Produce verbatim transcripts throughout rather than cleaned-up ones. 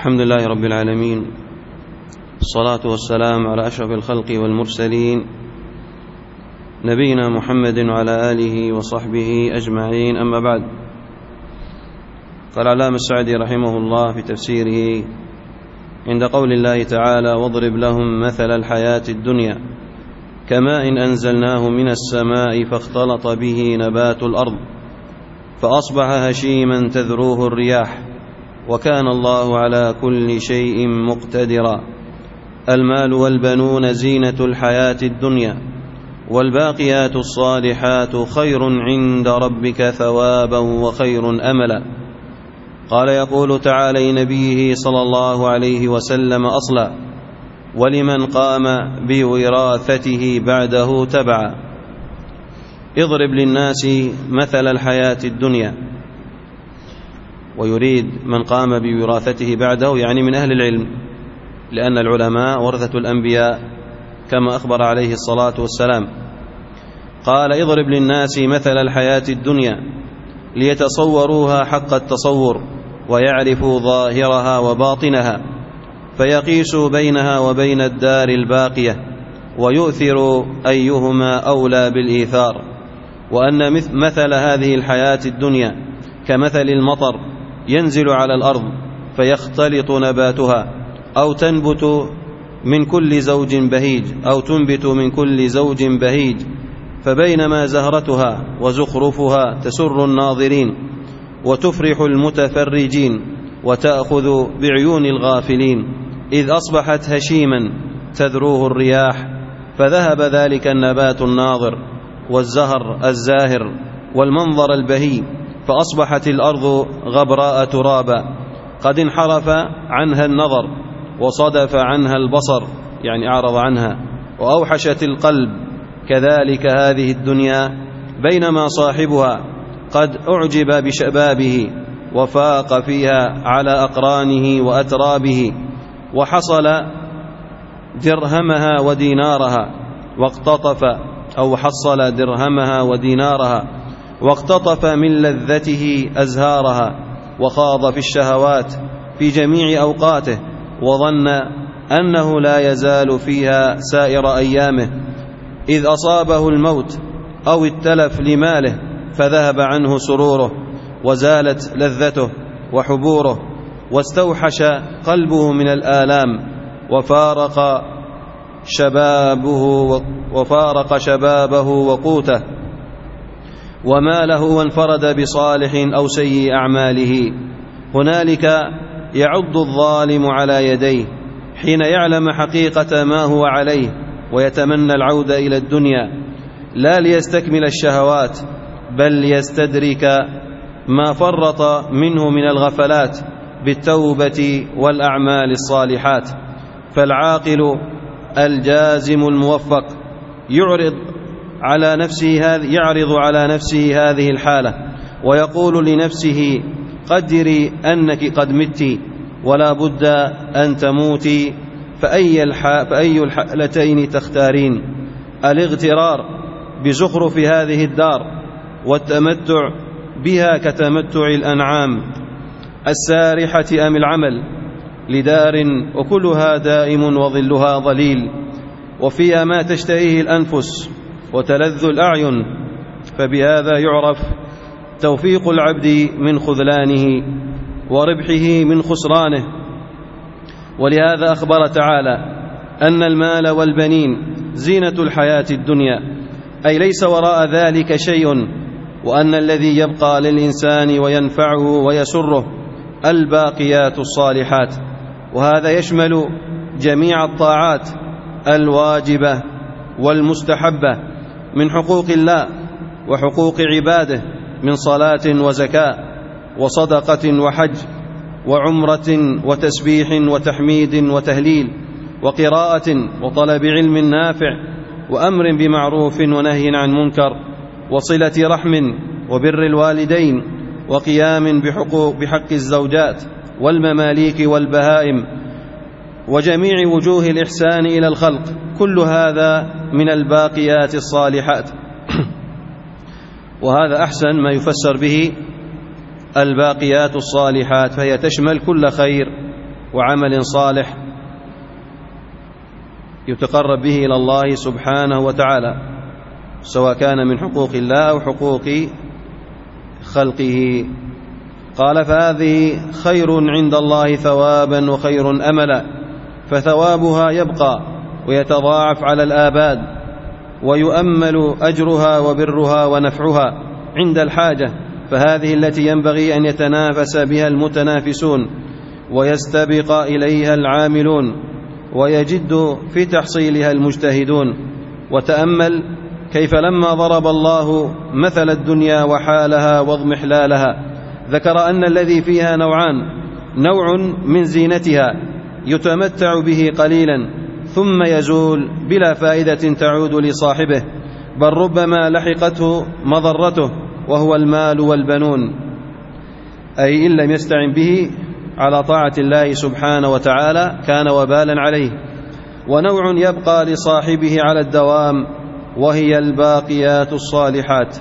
الحمد لله رب العالمين، الصلاة والسلام على أشرف الخلق والمرسلين نبينا محمد وعلى آله وصحبه أجمعين. أما بعد، قال علامة السعدي رحمه الله في تفسيره عند قول الله تعالى: واضرب لهم مثل الحياة الدنيا كماء أنزلناه من السماء فاختلط به نبات الأرض فأصبح هشيما تذروه الرياح وكان الله على كل شيء مقتدرا. المال والبنون زينة الحياة الدنيا والباقيات الصالحات خير عند ربك ثوابا وخير أملا. قال يقول تعالى لنبيه صلى الله عليه وسلم أصلا: ولمن قام بوراثته بعده تبعا. اضرب للناس مثل الحياة الدنيا، ويريد من قام بوراثته بعده يعني من أهل العلم، لأن العلماء ورثة الأنبياء كما أخبر عليه الصلاة والسلام. قال: اضرب للناس مثل الحياة الدنيا ليتصوروها حق التصور ويعرفوا ظاهرها وباطنها، فيقيسوا بينها وبين الدار الباقية ويؤثروا أيهما أولى بالإيثار، وأن مثل هذه الحياة الدنيا كمثل المطر ينزل على الأرض فيختلط نباتها أو تنبت من كل زوج بهيج أو تنبت من كل زوج بهيج، فبينما زهرتها وزخرفها تسر الناظرين وتفرح المتفرجين وتأخذ بعيون الغافلين، إذ أصبحت هشيما تذروه الرياح، فذهب ذلك النبات الناظر والزهر الزاهر والمنظر البهي، فأصبحت الأرض غبراء ترابا قد انحرف عنها النظر وصدف عنها البصر، يعني أعرض عنها، وأوحشت القلب. كذلك هذه الدنيا بينما صاحبها قد أعجب بشبابه وفاق فيها على أقرانه وأترابه، وحصل درهمها ودينارها واقتطف أو حصل درهمها ودينارها واقتطف من لذته أزهارها، وخاض في الشهوات في جميع أوقاته، وظن أنه لا يزال فيها سائر أيامه، إذ أصابه الموت أو التلف لماله فذهب عنه سروره وزالت لذته وحبوره، واستوحش قلبه من الآلام، وفارق شبابه وفارق شبابه وقوته وماله، وانفرد بصالح أو سيء أعماله. هنالك يعض الظالم على يديه حين يعلم حقيقة ما هو عليه ويتمنى العودة إلى الدنيا، لا ليستكمل الشهوات بل ليستدرك ما فرط منه من الغفلات بالتوبة والأعمال الصالحات. فالعاقل الجازم الموفق يعرض على نفسه هذه يعرض على نفسه هذه الحالة ويقول لنفسه: قدري أنك قد مت ولا بد أن تموتي، فأي, الح... فأي الحالتين تختارين؟ الاغترار بزخرف هذه الدار والتمتع بها كتمتع الأنعام السارحة، أم العمل لدار وكلها دائم وظلها ظليل وفيها ما تشتهيه الأنفس وتلذ الأعين؟ فبهذا يعرف توفيق العبد من خذلانه وربحه من خسرانه. ولهذا أخبر تعالى أن المال والبنين زينة الحياة الدنيا، أي ليس وراء ذلك شيء، وأن الذي يبقى للإنسان وينفعه ويسره الباقيات الصالحات، وهذا يشمل جميع الطاعات الواجبة والمستحبة من حقوق الله وحقوق عباده، من صلاة وزكاة وصدقة وحج وعمرة وتسبيح وتحميد وتهليل وقراءة وطلب علم نافع وأمر بمعروف ونهي عن منكر وصلة رحم وبر الوالدين وقيام بحقوق بحق الزوجات والمماليك والبهائم وجميع وجوه الإحسان إلى الخلق، كل هذا من الباقيات الصالحات. وهذا أحسن ما يفسر به الباقيات الصالحات، فهي تشمل كل خير وعمل صالح يتقرب به إلى الله سبحانه وتعالى، سواء كان من حقوق الله أو حقوق خلقه. قال: فهذه خير عند الله ثوابا وخير أملا، فثوابها يبقى ويتضاعف على الآباد، ويؤمل أجرها وبرها ونفعها عند الحاجة، فهذه التي ينبغي أن يتنافس بها المتنافسون ويستبق إليها العاملون ويجد في تحصيلها المجتهدون. وتأمل كيف لما ضرب الله مثل الدنيا وحالها واضمحلالها ذكر أن الذي فيها نوعان: نوع من زينتها يتمتع به قليلا ثم يزول بلا فائدة تعود لصاحبه، بل ربما لحقته مضرته وهو المال والبنون، أي إن لم يستعن به على طاعة الله سبحانه وتعالى كان وبالا عليه. ونوع يبقى لصاحبه على الدوام وهي الباقيات الصالحات.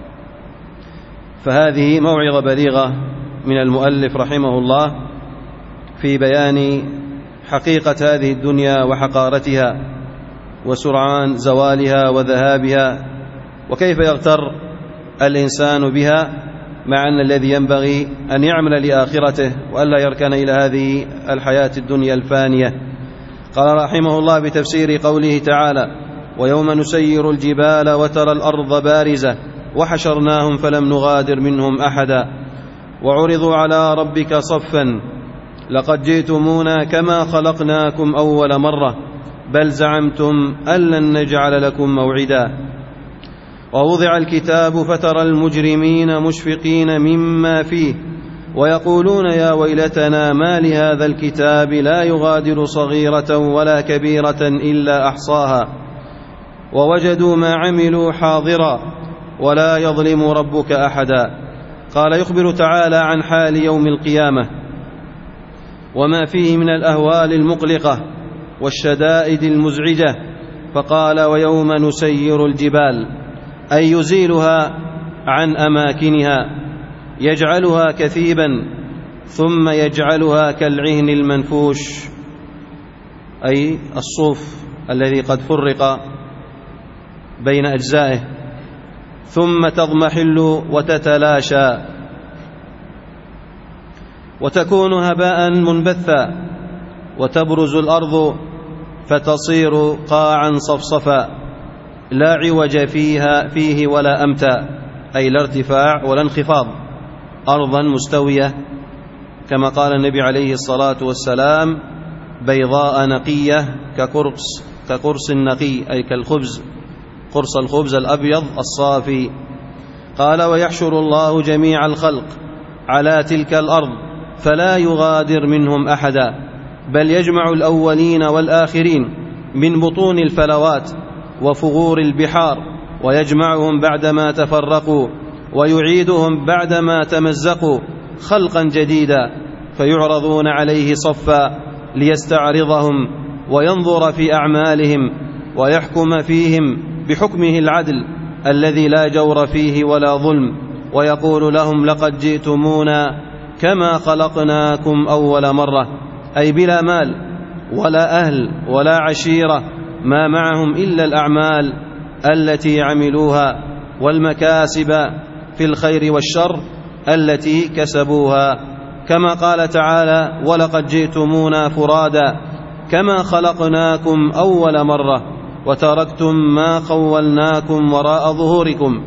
فهذه موعظة بليغة من المؤلف رحمه الله في بيان حقيقة هذه الدنيا وحقارتها وسرعان زوالها وذهابها، وكيف يغتر الإنسان بها، مع أن الذي ينبغي أن يعمل لآخرته وألا يركن إلى هذه الحياة الدنيا الفانية. قال رحمه الله بتفسير قوله تعالى: ويوم نسير الجبال وترى الأرض بارزة وحشرناهم فلم نغادر منهم أحدا وعرضوا على ربك صفا لقد جئتمونا كما خلقناكم أول مرة بل زعمتم أن لن نجعل لكم موعدا. ووضع الكتاب فترى المجرمين مشفقين مما فيه ويقولون يا ويلتنا ما لهذا الكتاب لا يغادر صغيرة ولا كبيرة إلا أحصاها ووجدوا ما عملوا حاضرا ولا يظلم ربك أحدا. قال: يخبر تعالى عن حال يوم القيامة وما فيه من الأهوال المقلقة والشدائد المزعجة، فقال: ويوم نسير الجبال، أي يزيلها عن أماكنها، يجعلها كثيبا ثم يجعلها كالعهن المنفوش، أي الصوف الذي قد فرق بين أجزائه، ثم تضمحل وتتلاشى وتكون هباء منبثا، وتبرز الأرض فتصير قاعا صفصفا لا عوج فيها فيه ولا أمتا، أي لا ارتفاع ولا انخفاض، أرضا مستوية كما قال النبي عليه الصلاة والسلام: بيضاء نقية كقرص كقرص النقي، أي كالخبز، قرص الخبز الأبيض الصافي. قال: ويحشر الله جميع الخلق على تلك الأرض فلا يغادر منهم أحدا، بل يجمع الأولين والآخرين من بطون الفلوات وفغور البحار ويجمعهم بعدما تفرقوا ويعيدهم بعدما تمزقوا خلقا جديدا، فيعرضون عليه صفا ليستعرضهم وينظر في أعمالهم ويحكم فيهم بحكمه العدل الذي لا جور فيه ولا ظلم، ويقول لهم: لقد جئتمونا كما خلقناكم أول مرة، أي بلا مال ولا أهل ولا عشيرة، ما معهم إلا الأعمال التي عملوها والمكاسب في الخير والشر التي كسبوها، كما قال تعالى: ولقد جئتمونا فرادا كما خلقناكم أول مرة وتركتم ما خولناكم وراء ظهوركم،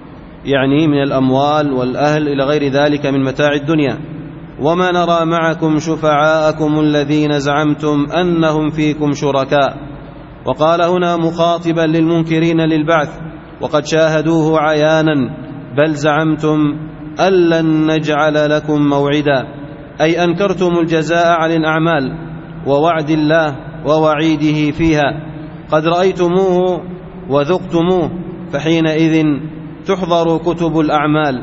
يعني من الأموال والأهل إلى غير ذلك من متاع الدنيا. وما نرى معكم شفعاءكم الذين زعمتم أنهم فيكم شركاء. وقال هنا مخاطبا للمنكرين للبعث وقد شاهدوه عيانا: بل زعمتم أن لن نجعل لكم موعدا، أي أنكرتم الجزاء عن الأعمال ووعد الله ووعيده فيها، قد رأيتموه وذقتموه، فحينئذ تحضر كتب الأعمال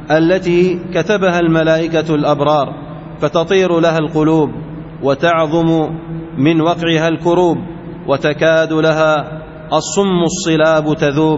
التي كتبها الملائكة الأبرار فتطير لها القلوب وتعظم من وقعها الكروب، وتكاد لها الصم الصلاب تذوب،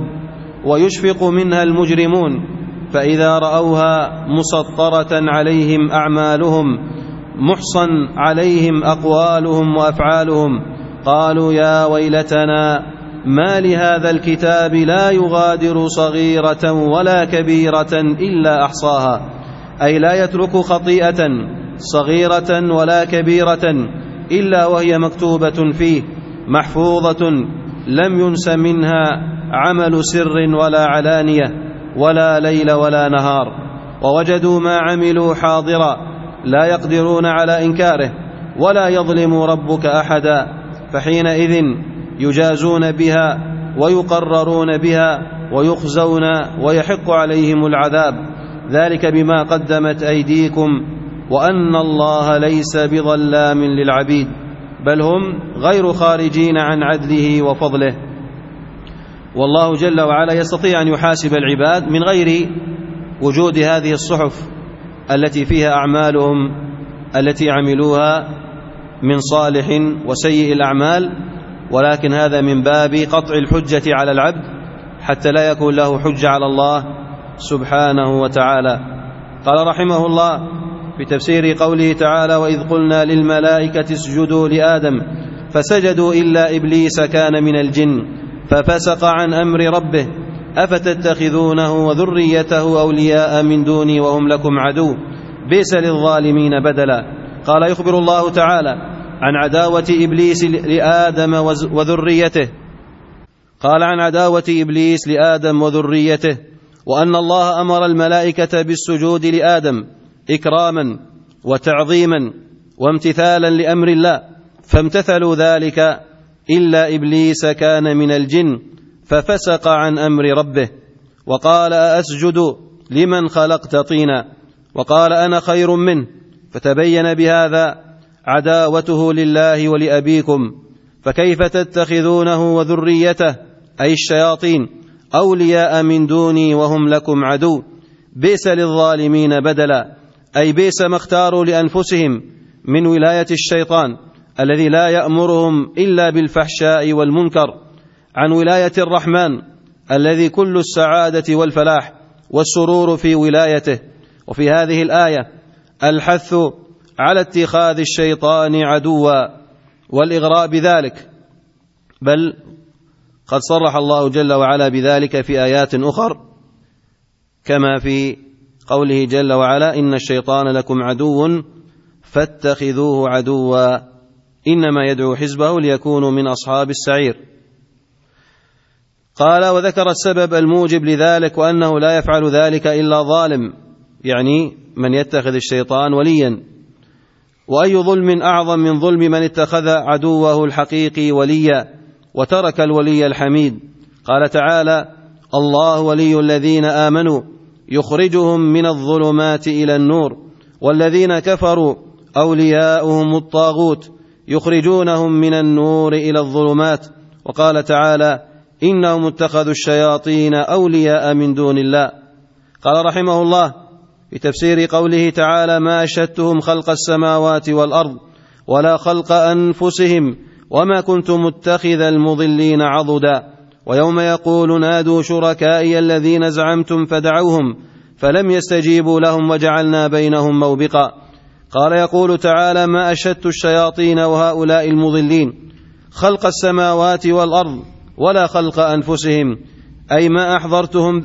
ويشفق منها المجرمون، فإذا رأوها مسطرة عليهم أعمالهم محصن عليهم أقوالهم وأفعالهم، قالوا يا ويلتنا ما لهذا الكتاب لا يغادر صغيرة ولا كبيرة إلا أحصاها، أي لا يترك خطيئة صغيرة ولا كبيرة إلا وهي مكتوبة فيه محفوظة لم ينس منها عمل سر ولا علانية ولا ليل ولا نهار، ووجدوا ما عملوا حاضرا لا يقدرون على إنكاره، ولا يظلم ربك أحدا، فحينئذ يجازون بها ويقررون بها ويخزون ويحق عليهم العذاب، ذلك بما قدمت أيديكم وأن الله ليس بظلام للعبيد، بل هم غير خارجين عن عدله وفضله. والله جل وعلا يستطيع أن يحاسب العباد من غير وجود هذه الصحف التي فيها أعمالهم التي عملوها من صالح وسيء الأعمال، ولكن هذا من باب قطع الحجة على العبد حتى لا يكون له حجة على الله سبحانه وتعالى. قال رحمه الله في تفسير قوله تعالى: وإذ قلنا للملائكة اسجدوا لآدم فسجدوا إلا إبليس كان من الجن ففسق عن أمر ربه أفتتخذونه وذريته أولياء من دوني وهم لكم عدو بئس للظالمين بدلا. قال يخبر الله تعالى عن عداوة إبليس لآدم وذريته قال عن عداوة إبليس لآدم وذريته وأن الله أمر الملائكة بالسجود لآدم إكراما وتعظيما وامتثالا لأمر الله، فامتثلوا ذلك إلا إبليس كان من الجن ففسق عن أمر ربه، وقال أأسجد لمن خلقت طينا، وقال أنا خير منه، فتبين بهذا عداوته لله ولأبيكم، فكيف تتخذونه وذريته أي الشياطين أولياء من دوني وهم لكم عدو بئس للظالمين بدلا، أي بئس ما اختاروا لأنفسهم من ولاية الشيطان الذي لا يأمرهم إلا بالفحشاء والمنكر عن ولاية الرحمن الذي كل السعادة والفلاح والسرور في ولايته. وفي هذه الآية الحث على اتخاذ الشيطان عدوا والإغراء بذلك، بل قد صرح الله جل وعلا بذلك في آيات أخر كما في قوله جل وعلا: إن الشيطان لكم عدو فاتخذوه عدوا إنما يدعو حزبه ليكونوا من أصحاب السعير. قال: وذكر السبب الموجب لذلك وأنه لا يفعل ذلك إلا ظالم، يعني من يتخذ الشيطان وليا. وأي ظلم أعظم من ظلم من اتخذ عدوه الحقيقي وليا وترك الولي الحميد. قال تعالى: الله ولي الذين آمنوا يخرجهم من الظلمات إلى النور والذين كفروا أولياؤهم الطاغوت يخرجونهم من النور إلى الظلمات. وقال تعالى: إنهم اتخذوا الشياطين أولياء من دون الله. قال رحمه الله في تفسير قوله تعالى: ما أشهدتهم خلق السماوات والأرض ولا خلق أنفسهم وما كنت متخذ المضلين عضدا ويوم يقول نادوا شركائي الذين زعمتم فدعوهم فلم يستجيبوا لهم وجعلنا بينهم موبقا. قال يقول تعالى: ما أشهدت الشياطين وهؤلاء المضلين خلق السماوات والأرض ولا خلق أنفسهم، أي ما أحضرتهم,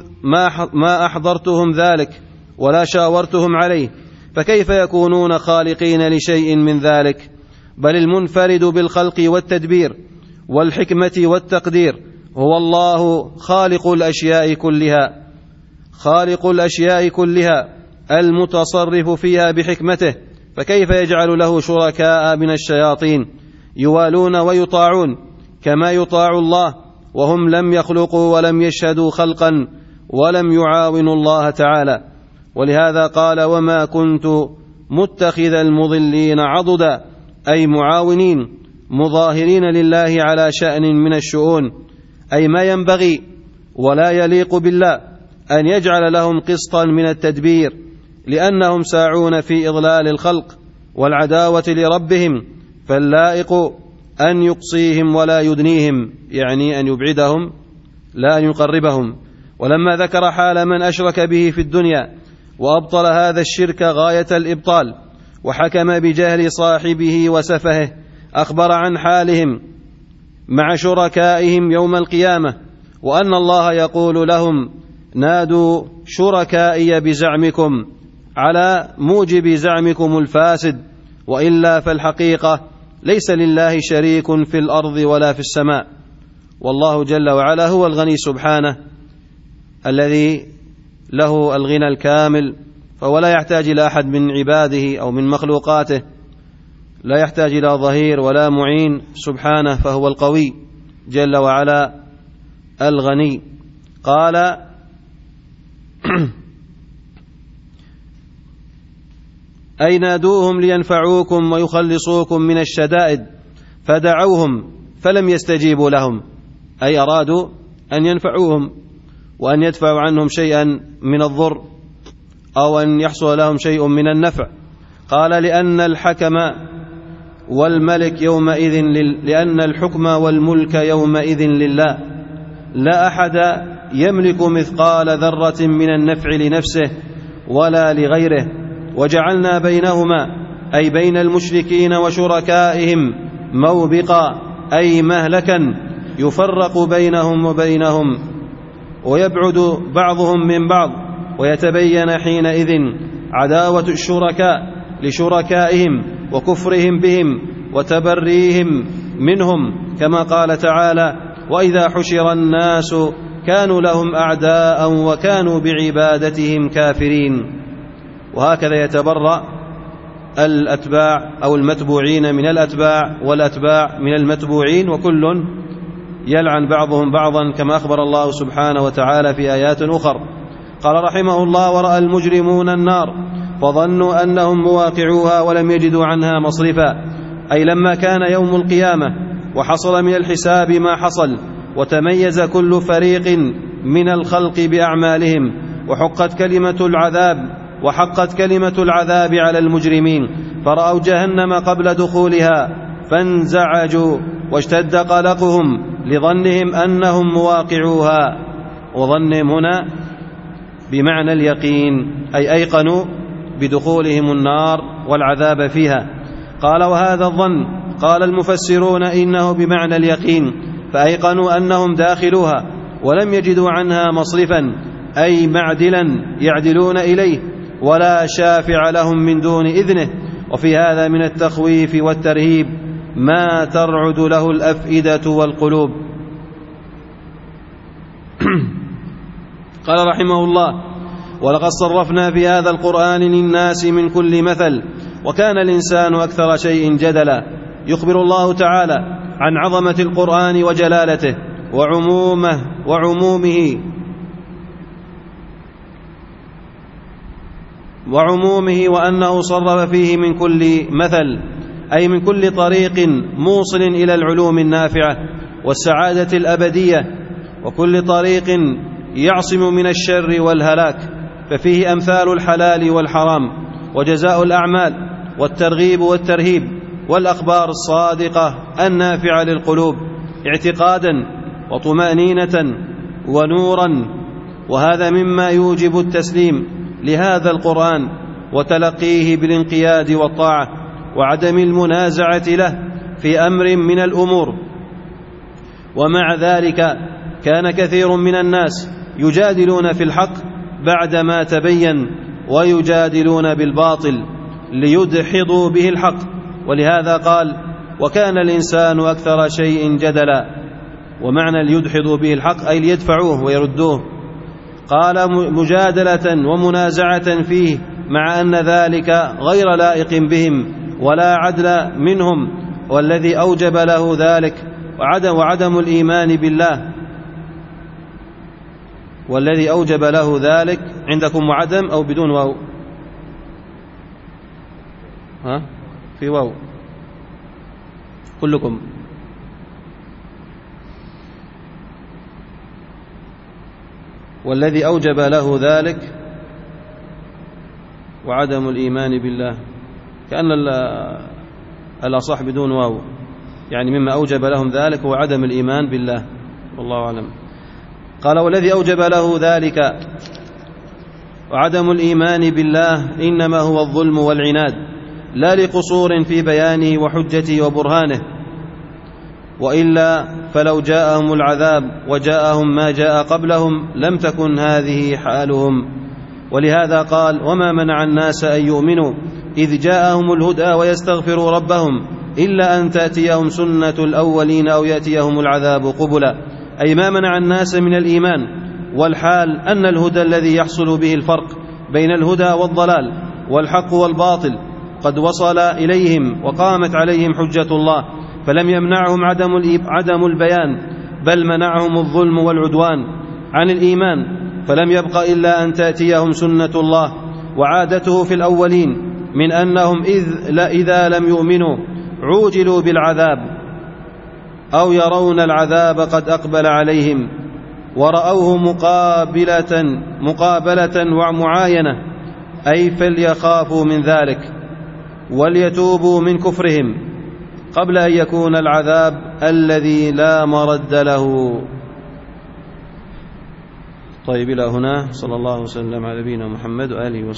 ما أحضرتهم ذلك ولا شاورتهم عليه، فكيف يكونون خالقين لشيء من ذلك؟ بل المنفرد بالخلق والتدبير والحكمة والتقدير هو الله خالق الأشياء كلها خالق الأشياء كلها المتصرف فيها بحكمته، فكيف يجعل له شركاء من الشياطين يوالون ويطاعون كما يطاع الله وهم لم يخلقوا ولم يشهدوا خلقا ولم يعاونوا الله تعالى. ولهذا قال: وما كنت متخذ المضلين عضدا، أي معاونين مظاهرين لله على شأن من الشؤون، أي ما ينبغي ولا يليق بالله أن يجعل لهم قسطا من التدبير، لأنهم ساعون في إضلال الخلق والعداوة لربهم، فاللائق أن يقصيهم ولا يدنيهم، يعني أن يبعدهم لا أن يقربهم. ولما ذكر حال من أشرك به في الدنيا وأبطل هذا الشرك غاية الإبطال وحكم بجهل صاحبه وسفهه، أخبر عن حالهم مع شركائهم يوم القيامة، وأن الله يقول لهم: نادوا شركائي بزعمكم على موجب زعمكم الفاسد، وإلا فالحقيقة ليس لله شريك في الأرض ولا في السماء، والله جل وعلا هو الغني سبحانه الذي له الغنى الكامل، فهو لا يحتاج إلى أحد من عباده أو من مخلوقاته، لا يحتاج إلى ظهير ولا معين سبحانه، فهو القوي جل وعلا الغني. قال: أي نادوهم لينفعوكم ويخلصوكم من الشدائد، فدعوهم فلم يستجيبوا لهم، أي أرادوا أن ينفعوهم وأن يدفعوا عنهم شيئا من الضر أو أن يحصل لهم شيء من النفع. قال: لأن الحكم والملك يومئذ لل... لأن الحكم والملك يومئذ لله، لا أحد يملك مثقال ذرة من النفع لنفسه ولا لغيره، وجعلنا بينهما أي بين المشركين وشركائهم موبقا أي مهلكا يفرق بينهم وبينهم ويبعد بعضهم من بعض، ويتبين حينئذ عداوة الشركاء لشركائهم وكفرهم بهم وتبريهم منهم، كما قال تعالى: وإذا حشر الناس كانوا لهم أعداء وكانوا بعبادتهم كافرين. وهكذا يتبرأ الأتباع أو المتبوعين من الأتباع والأتباع من المتبوعين، وكل يلعن بعضهم بعضا، كما أخبر الله سبحانه وتعالى في آيات أخر. قال رحمه الله: ورأى المجرمون النار فظنوا أنهم مواقعوها ولم يجدوا عنها مصرفا، أي لما كان يوم القيامة وحصل من الحساب ما حصل، وتميز كل فريق من الخلق بأعمالهم، وحقت كلمة العذاب وحقت كلمة العذاب على المجرمين، فرأوا جهنم قبل دخولها فانزعجوا واشتد قلقهم لظنهم أنهم مواقعوها. وظنهم هنا بمعنى اليقين، أي أيقنوا بدخولهم النار والعذاب فيها. قال: وهذا الظن قال المفسرون إنه بمعنى اليقين، فأيقنوا أنهم داخلوها ولم يجدوا عنها مصرفا، أي معدلا يعدلون إليه ولا شافع لهم من دون إذنه. وفي هذا من التخويف والترهيب ما ترعد له الأفئدة والقلوب. قال رحمه الله: ولقد صرفنا في هذا القرآن للناس من كل مثل وكان الإنسان أكثر شيء جدلا. يخبر الله تعالى عن عظمة القرآن وجلالته وعمومه وعمومه وعمومه وأنه صرف فيه من كل مثل، أي من كل طريق موصل إلى العلوم النافعة والسعادة الأبدية، وكل طريق يعصم من الشر والهلاك، ففيه أمثال الحلال والحرام وجزاء الأعمال والترغيب والترهيب والأخبار الصادقة النافعة للقلوب اعتقادا وطمأنينة ونورا. وهذا مما يوجب التسليم لهذا القرآن وتلقيه بالانقياد والطاعة وعدم المنازعة له في أمر من الأمور. ومع ذلك كان كثير من الناس يجادلون في الحق بعدما تبين، ويجادلون بالباطل ليدحضوا به الحق. ولهذا قال: وكان الإنسان أكثر شيء جدلا. ومعنى ليدحضوا به الحق أي ليدفعوه ويردوه. قال: مجادلة ومنازعة فيه، مع أن ذلك غير لائق بهم ولا عدل منهم، والذي أوجب له ذلك وعدم, وعدم الإيمان بالله والذي أوجب له ذلك. عندكم وعدم أو بدون واو؟ ها؟ في واو كلكم. والذي أوجب له ذلك وعدم الإيمان بالله، كأن الأصح بدون واو، يعني مما أوجب لهم ذلك هو عدم الإيمان بالله، والله أعلم. قال: والذي أوجب له ذلك وعدم الإيمان بالله إنما هو الظلم والعناد، لا لقصور في بيانه وحجته وبرهانه، وإلا فلو جاءهم العذاب وجاءهم ما جاء قبلهم لم تكن هذه حالهم. ولهذا قال: وما منع الناس أن يؤمنوا إذ جاءهم الهدى ويستغفروا ربهم إلا أن تأتيهم سنة الأولين أو يأتيهم العذاب قبلا، أي ما منع الناس من الإيمان، والحال أن الهدى الذي يحصل به الفرق بين الهدى والضلال والحق والباطل قد وصل إليهم وقامت عليهم حجة الله، فلم يمنعهم عدم البيان، بل منعهم الظلم والعدوان عن الإيمان، فلم يبق إلا أن تأتيهم سنة الله وعادته في الأولين من أنهم إذ إذا لم يؤمنوا عوجلوا بالعذاب أو يرون العذاب قد أقبل عليهم ورأوه مقابلة, مقابلة ومعاينة، أي فليخافوا من ذلك وليتوبوا من كفرهم قبل أن يكون العذاب الذي لا مرد له. طيب، إلى هنا. صلى الله وسلم على نبينا محمد وآله وصحبه.